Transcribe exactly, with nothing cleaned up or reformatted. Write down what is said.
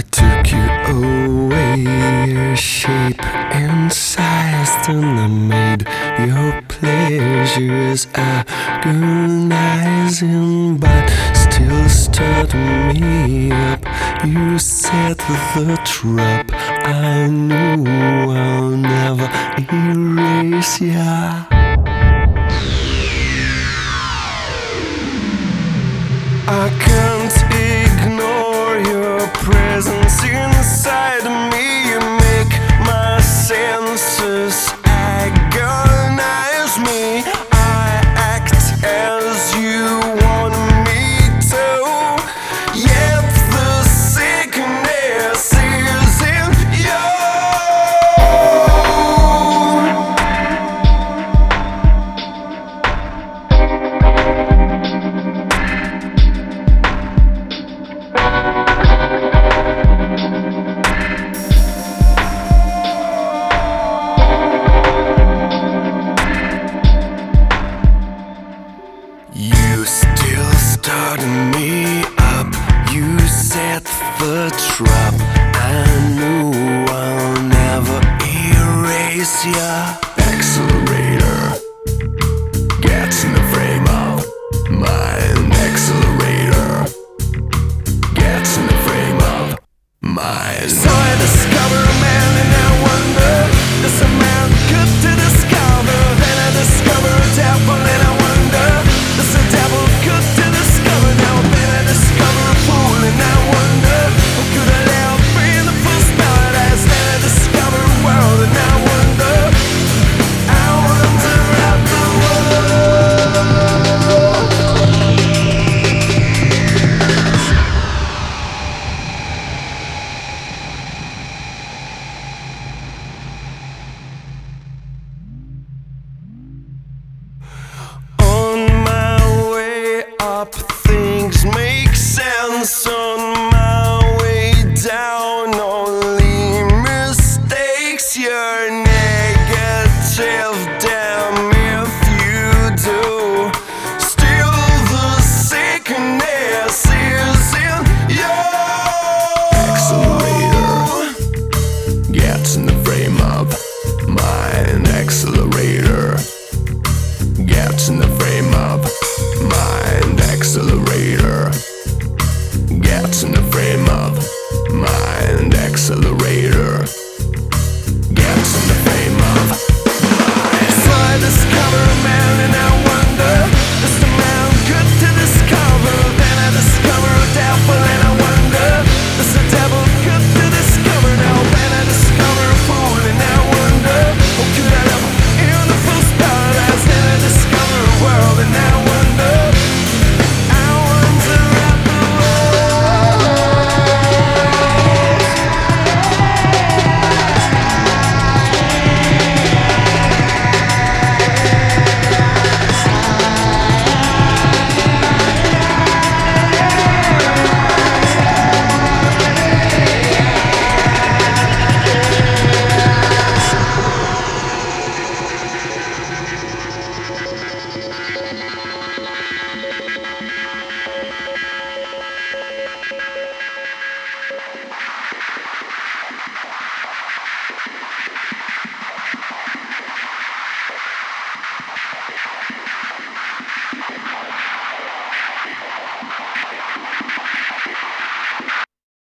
I took you away, your shape and size, and I made your pleasures agonizing, but still stirred me up. You set the trap, I knew I'll never erase ya. I can't ignore your presence inside me. You make my senses agonize me. I act as you want me to, yet the sickness is in you. You still starting me up. You set the trap. I knew I'll never erase ya. Accelerate.